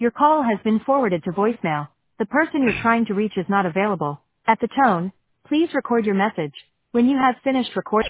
Your call has been forwarded to voicemail. The person you're trying to reach is not available. At the tone, please record your message. When you have finished recording.